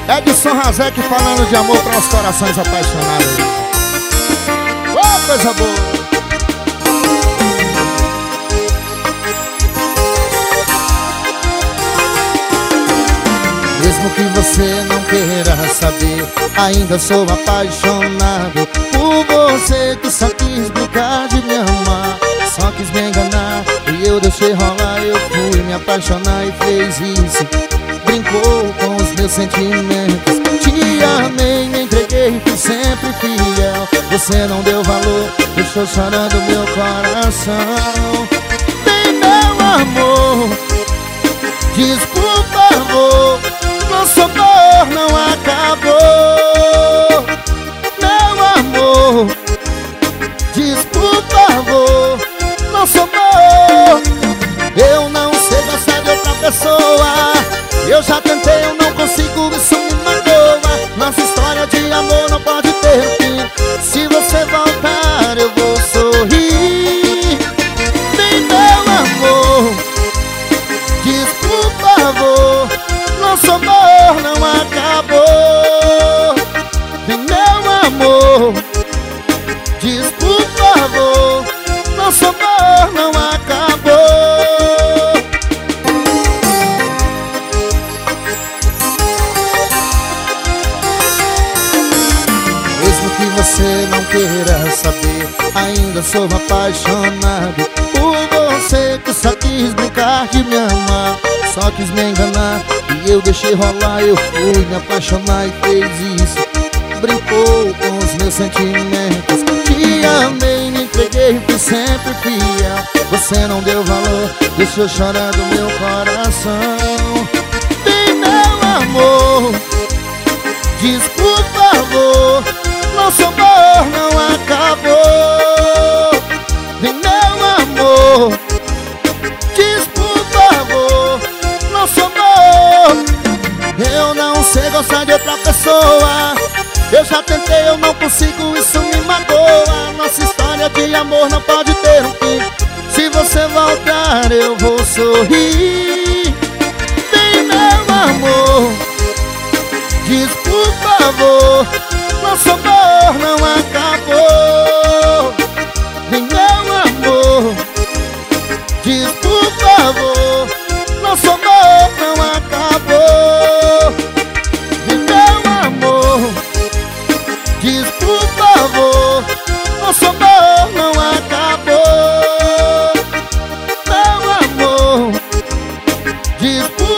Edson Razek falando de amor para os corações apaixonados. Oh, coisa boa! Mesmo que você não queira saber, ainda sou apaixonado por você, que só quis brincar de me amar, só quis me enganar e eu deixei rolar. Eu fui me apaixonar e fez isso, brincou com os meus sentimentos. Te amei, me entreguei, fui sempre fiel. Você não deu valor, deixou chorando meu coração. Vem, meu amor, diz por favor, nosso amor não acabou. Meu amor, diz por favor, nosso amor. Eu não sei gostar de outra pessoa, eu já tentei, eu não consigo, isso me magoa. Nossa história de amor não pode ter fim. Se você voltar eu vou sorrir. Vem, meu amor, diz por favor, nosso amor não acabou. Vem, meu amor, diz por favor, nosso amor não acabou. Mesmo que você não queira saber, ainda sou apaixonado por você, que só quis brincar de me amar, só quis me enganar e eu deixei rolar. Eu fui me apaixonar e fez isso, brincou com os meus sentimentos. Te amei, me entreguei, fui sempre fiel. Você não deu valor, deixou chorando meu coração. Vem, meu amor, diz por favor, nosso amor não acabou. Vem, meu amor, diz por favor, nosso amor. Eu não sei gostar de outra pessoa, eu já tentei, eu não consigo, isso me magoa. Nossa história de amor não pode ter um fim. Se você voltar eu vou sorrir. Vem, meu amor, diz por favor, nosso amor não acabou. Vem, meu amor, diz por favor, nosso amor não acabou. Vem, meu amor, diz por favor, nosso amor não acabou. Meu amor, diz por